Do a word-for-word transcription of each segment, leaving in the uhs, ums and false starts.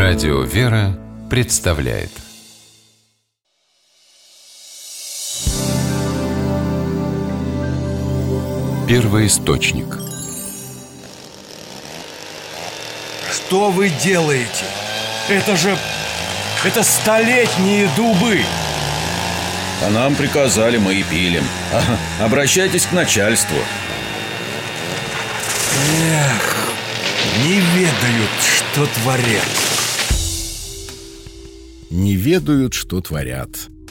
Радио «Вера» представляет Первоисточник. Что вы делаете? Это же... это столетние дубы! А нам приказали, мы и пилим. Ага, обращайтесь к начальству. Эх, не ведают, что творят. Не ведают, что творят.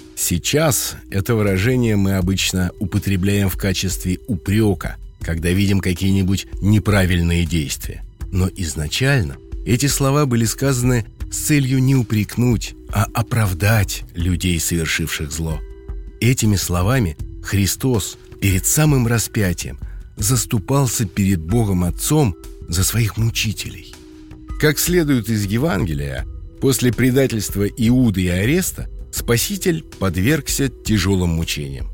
Сейчас это выражение мы обычно употребляем в качестве упрека, когда видим какие-нибудь неправильные действия. Но изначально эти слова были сказаны с целью не упрекнуть, а оправдать людей, совершивших зло. Этими словами Христос перед самым распятием заступался перед Богом Отцом за своих мучителей. Как следует из Евангелия, после предательства Иуды и ареста Спаситель подвергся тяжелым мучениям.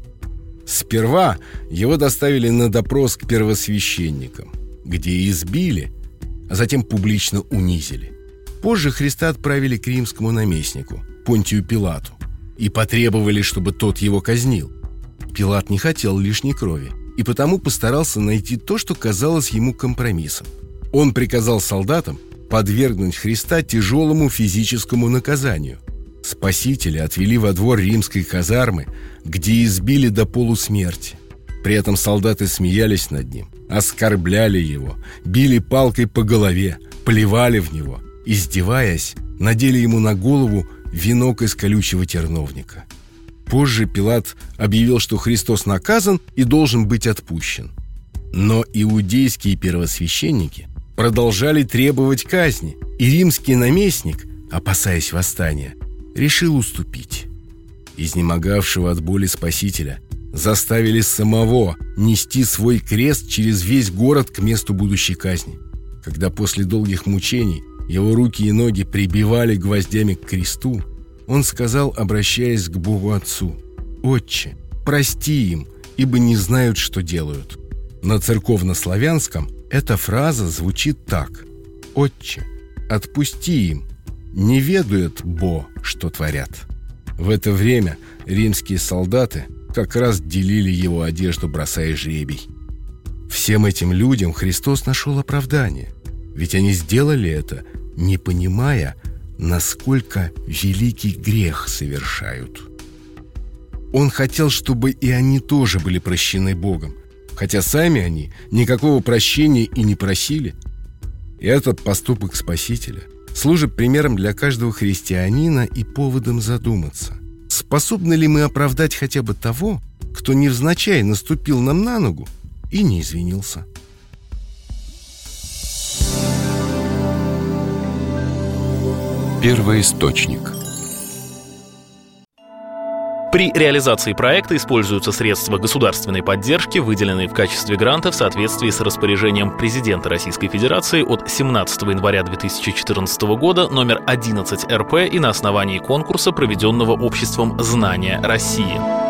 Сперва его доставили на допрос к первосвященникам, где избили, а затем публично унизили. Позже Христа отправили к римскому наместнику, Понтию Пилату, и потребовали, чтобы тот его казнил. Пилат не хотел лишней крови, и потому постарался найти то, что казалось ему компромиссом. Он приказал солдатам подвергнуть Христа тяжелому физическому наказанию. Спасителя отвели во двор римской казармы, где избили до полусмерти. При этом солдаты смеялись над ним, оскорбляли его, били палкой по голове, плевали в него, издеваясь, надели ему на голову венок из колючего терновника. Позже Пилат объявил, что Христос наказан и должен быть отпущен. Но иудейские первосвященники продолжали требовать казни, и римский наместник, опасаясь восстания, решил уступить. Изнемогавшего от боли Спасителя заставили самого нести свой крест через весь город к месту будущей казни. Когда после долгих мучений его руки и ноги прибивали гвоздями к кресту, он сказал, обращаясь к Богу Отцу: «Отче, прости им, ибо не знают, что делают». На церковнославянском эта фраза звучит так: «Отче, отпусти им, не ведают бо, что творят». В это время римские солдаты как раз делили его одежду, бросая жребий. Всем этим людям Христос нашел оправдание, ведь они сделали это, не понимая, насколько великий грех совершают. Он хотел, чтобы и они тоже были прощены Богом, хотя сами они никакого прощения и не просили. И этот поступок Спасителя служит примером для каждого христианина и поводом задуматься, способны ли мы оправдать хотя бы того, кто невзначай наступил нам на ногу и не извинился. Первоисточник. При реализации проекта используются средства государственной поддержки, выделенные в качестве гранта в соответствии с распоряжением президента Российской Федерации от семнадцатого января две тысячи четырнадцатого года номер одиннадцать эр пэ и на основании конкурса, проведенного обществом «Знания России».